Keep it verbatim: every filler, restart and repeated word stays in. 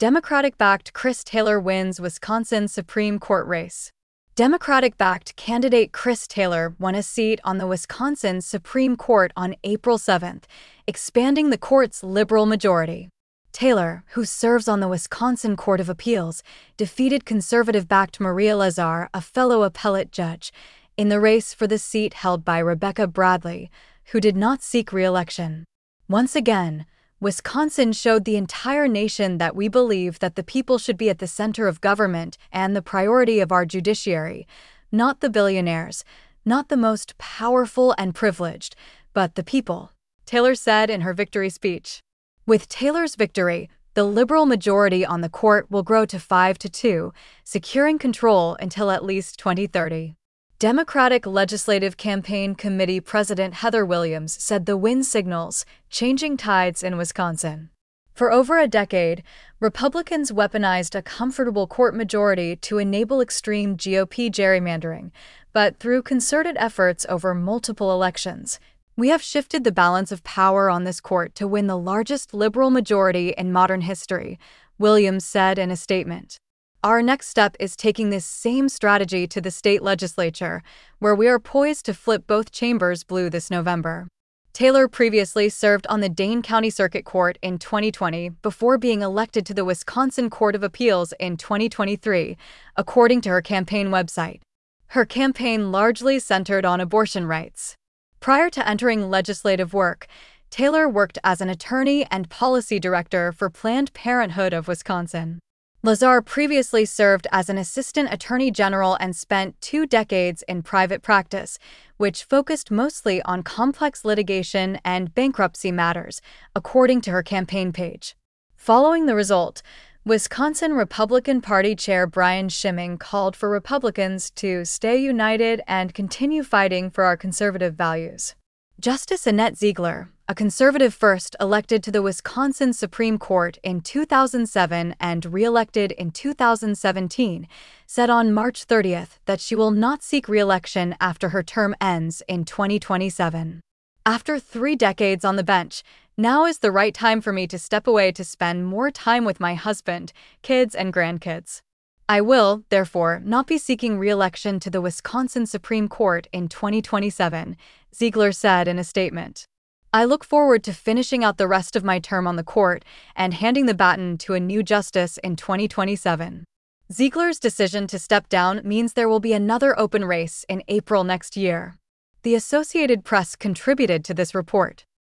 Democratic-backed Chris Taylor wins Wisconsin Supreme Court race. Democratic-backed candidate Chris Taylor won a seat on the Wisconsin Supreme Court on April seventh, expanding the court's liberal majority. Taylor, who serves on the Wisconsin Court of Appeals, defeated conservative-backed Maria Lazar, a fellow appellate judge, in the race for the seat held by Rebecca Bradley, who did not seek re-election. Once again, Wisconsin showed the entire nation that we believe that the people should be at the center of government and the priority of our judiciary, not the billionaires, not the most powerful and privileged, but the people, Taylor said in her victory speech. With Taylor's victory, the liberal majority on the court will grow to five to two, securing control until at least twenty thirty. Democratic Legislative Campaign Committee President Heather Williams said the win signals changing tides in Wisconsin. For over a decade, Republicans weaponized a comfortable court majority to enable extreme G O P gerrymandering, but through concerted efforts over multiple elections, we have shifted the balance of power on this court to win the largest liberal majority in modern history, Williams said in a statement. Our next step is taking this same strategy to the state legislature, where we are poised to flip both chambers blue this November. Taylor previously served on the Dane County Circuit Court in twenty twenty before being elected to the Wisconsin Court of Appeals in twenty twenty-three, according to her campaign website. Her campaign largely centered on abortion rights. Prior to entering legislative work, Taylor worked as an attorney and policy director for Planned Parenthood of Wisconsin. Lazar previously served as an assistant attorney general and spent two decades in private practice, which focused mostly on complex litigation and bankruptcy matters, according to her campaign page. Following the result, Wisconsin Republican Party Chair Brian Schimming called for Republicans to stay united and continue fighting for our conservative values. Justice Annette Ziegler, a conservative first elected to the Wisconsin Supreme Court in two thousand seven and re-elected in two thousand seventeen, said on March thirtieth that she will not seek re-election after her term ends in twenty twenty-seven. After three decades on the bench, now is the right time for me to step away to spend more time with my husband, kids, and grandkids. I will, therefore, not be seeking re-election to the Wisconsin Supreme Court in twenty twenty-seven, Ziegler said in a statement. I look forward to finishing out the rest of my term on the court and handing the baton to a new justice in twenty twenty-seven. Ziegler's decision to step down means there will be another open race in April next year. The Associated Press contributed to this report.